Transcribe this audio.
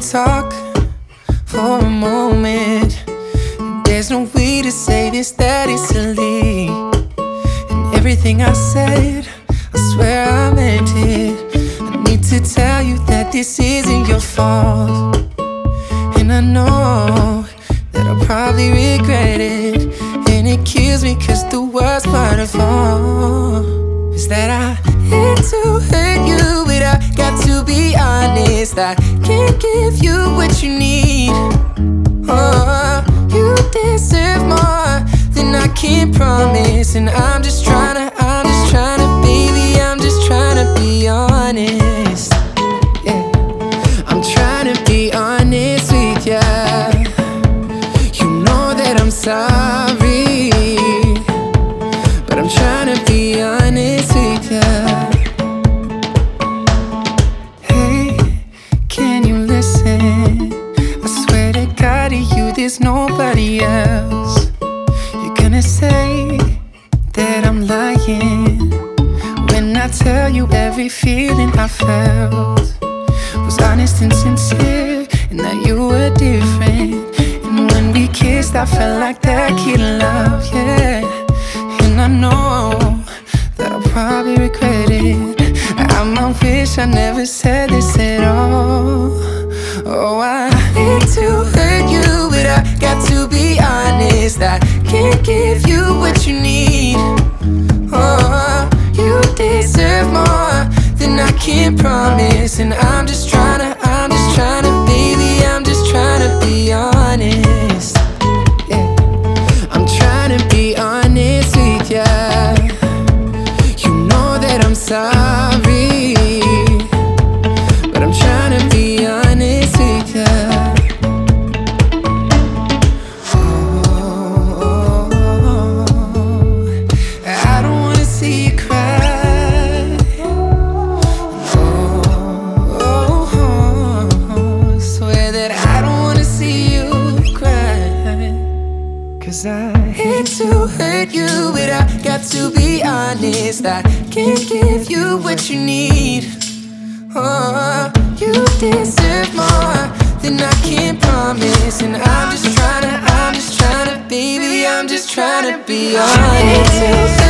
talk for a moment? There's no way to say this that is silly. And everything I said, I swear I meant it. I need to tell you that this isn't your fault. And I know that I'll probably regret it. And it kills me cause the worst part of all is that I hate to hurt you, but I got to be honest. I can't give you what you need. Oh, you deserve more than I can promise. And I'm just trying to, baby, I'm just trying to be honest. Yeah, I'm trying to be honest with ya. You know that I'm sorry, but I'm trying to be honest with ya. Hey, can you listen? I swear to God, to you there's nobody else. You're gonna say that I'm lying when I tell you every feeling I felt was honest and sincere, and that you were different. And when we kissed, I felt like that kid in love, yeah. And I know that I'll probably regret it. I might wish I never said this at all. Oh, I hate to hurt you, but I got to be honest. I can't give you what you need. Oh, you deserve more than I can promise. And I'm just trying to, baby, I'm just trying to be honest. Yeah, I'm trying to be honest with ya. You know that I'm sorry, but I'm trying to be honest with ya. I don't wanna see you cry. Swear that I don't wanna see you cry. Cause I hate to hurt you, but I got to be honest. I can't give you what you need. Oh, you deserve more than I can promise. And I'm just trying to, baby, I'm just trying to be honest.